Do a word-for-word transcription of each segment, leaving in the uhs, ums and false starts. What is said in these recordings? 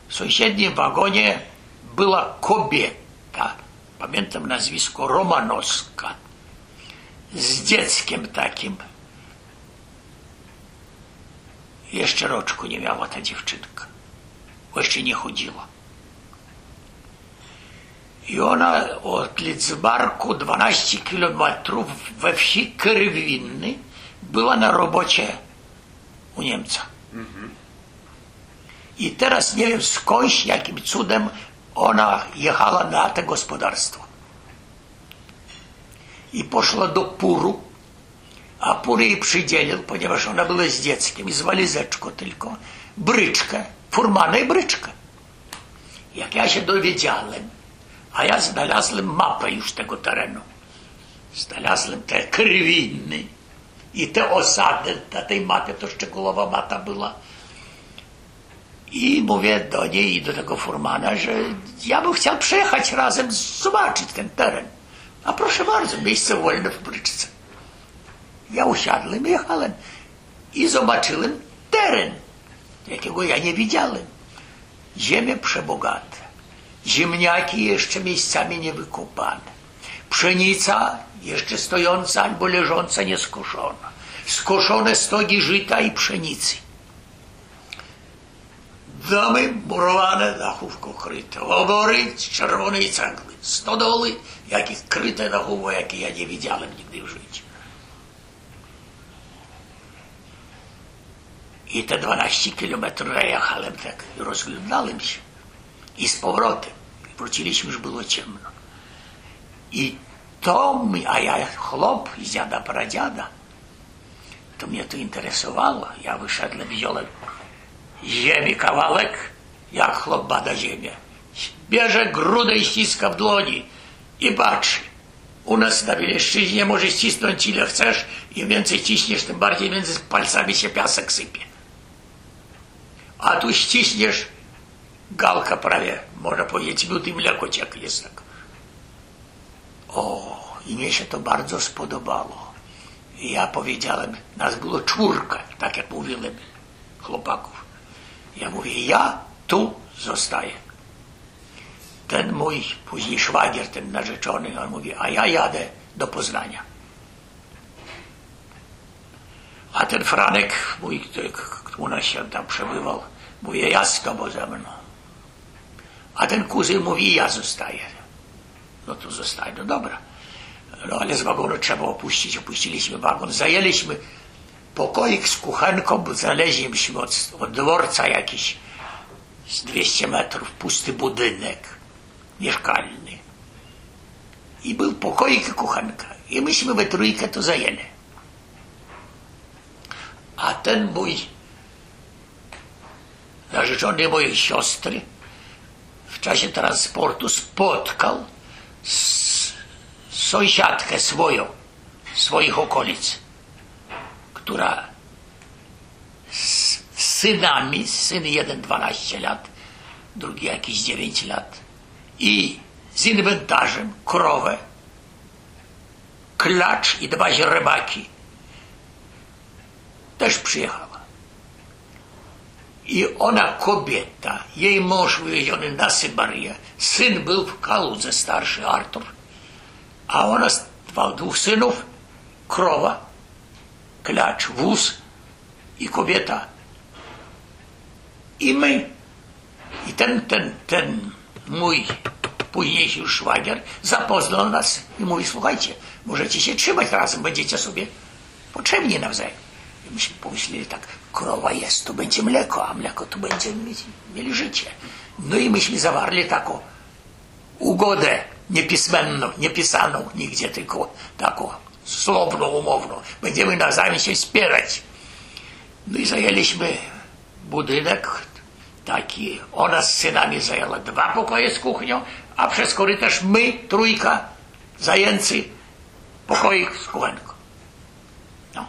w sąsiednim wagonie była kobieta, pamiętam nazwisko Romanowska, z dzieckiem takim. Jeszcze roczku nie miała ta dziewczynka, bo jeszcze nie chodziła. I ona od Lidzbarku dwanaście kilometrów we wsi Krywinny była na robocie u Niemca. Mhm. I teraz nie wiem skądś, jakim cudem ona jechała na to gospodarstwo. I poszła do Puru, a Pur jej przydzielił, ponieważ ona była z dzieckiem i z walizeczką tylko, bryczkę, furmanę i bryczkę. Jak ja się dowiedziałem, a ja znalazłem mapę już tego terenu. Znalazłem te Krywiny i te osady. Na tej mapie to szczegółowa mapa była. I mówię do niej i do tego furmana, że ja bym chciał przyjechać razem, zobaczyć ten teren. A proszę bardzo, miejsce wolne w bryczce. Ja usiadłem, jechałem i zobaczyłem teren, jakiego ja nie widziałem. Ziemia przebogata. Ziemniaki jeszcze miejscami niewykopane. Pszenica jeszcze stojąca albo leżąca nieskoszona. Skoszone stogi żyta i pszenicy. Domy murowane, dachówką kryte. Obory z czerwonej cegły. Stodoły, jakich kryte dachówką, jakie ja nie widziałem nigdy w życiu. I te dwanaście kilometrów jechałem tak i rozglądałem się. I z powrotem. Wróciliśmy, już było ciemno. I to mi, a ja chłop z dziada pradziada, to mnie to interesowało. Ja wyszedłem, wziąłem ziemi kawałek, jak chłop bada ziemię. Bierze grudę i ściska w dłoni i patrzy. U nas na Wileńszczyźnie możesz cisnąć ile chcesz, im więcej ciśniesz, tym bardziej między palcami się piasek sypie. A tu ściśniesz, galka prawie, można powiedzieć, miód i mleko ciek jest tak. O, i mnie się to bardzo spodobało. I ja powiedziałem, nas było czwórka, tak jak mówiłem, chłopaków. Ja mówię, ja tu zostaję. Ten mój później szwagier, ten narzeczony, on mówi, a ja jadę do Poznania. A ten Franek, mój, który u nas się tam przebywał, mówi, ja z tobą ze mną. A ten kuzyn mówi, ja zostaję. No to zostaję, no dobra. No ale z wagonu trzeba opuścić. Opuściliśmy wagon, zajęliśmy pokoik z kuchenką, bo znaleźliśmy od, od dworca jakiś z dwieście metrów pusty budynek mieszkalny. I był pokoik i kuchenka. I myśmy we trójkę to zajęli. A ten mój narzeczony mojej siostry w czasie transportu spotkał s- sąsiadkę swoją, swoich okolic, która z synami, syn jeden dwanaście lat, drugi jakiś dziewięć lat i z inwentarzem, krowę, klacz i dwa źrebaki też przyjechała. I ona kobieta, jej mąż wywieziony na Syberię, syn był w Kaludze, starszy Artur, a ona dwa, dwóch synów, krowa, klacz, wóz i kobieta. I my, i ten, ten, ten mój późniejszy już szwagier zapoznał nas i mówi, słuchajcie, możecie się trzymać razem, będziecie sobie potrzebni nawzajem. I myśmy pomyśleli tak, krowa jest, to będzie mleko, a mleko to będziemy mieli, mieli życie. No i myśmy zawarli taką ugodę niepismenną, niepisaną nigdzie, tylko taką słowną, umowną. Będziemy nawzajem się wspierać. No i zajęliśmy budynek taki. Ona z synami zajęła dwa pokoje z kuchnią, a przez korytarz my, trójka, zajęcy, pokoik z kuchenką. No.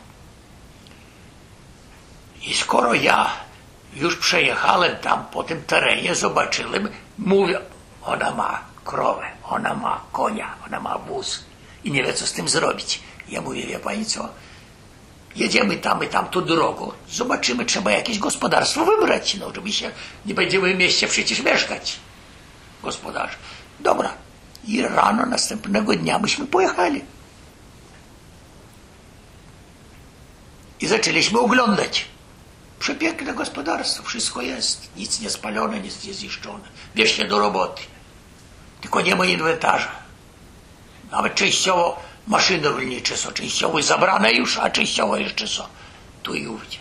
I skoro ja już przejechałem tam po tym terenie, zobaczyłem, mówię, ona ma krowę, ona ma konia, ona ma wóz i nie wie, co z tym zrobić. Ja mówię, wie pani co, jedziemy tam i tam tą drogą, zobaczymy, trzeba jakieś gospodarstwo wybrać, no oczywiście nie będziemy w mieście przecież mieszkać, gospodarz. Dobra. I rano następnego dnia myśmy pojechali. I zaczęliśmy oglądać. Przepiękne gospodarstwo, wszystko jest, nic nie spalone, nic nie zniszczone. Bierzcie do roboty. Tylko nie ma inwentarza. Nawet częściowo maszyny rolnicze są, częściowo zabrane już, a częściowo jeszcze są tu i ówdzie.